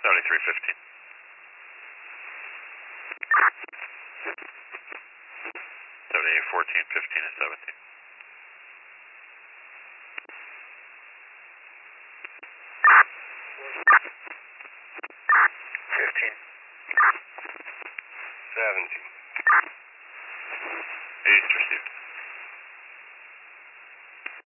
7315. 78, 14, 15, and 17. 15. 17. East received.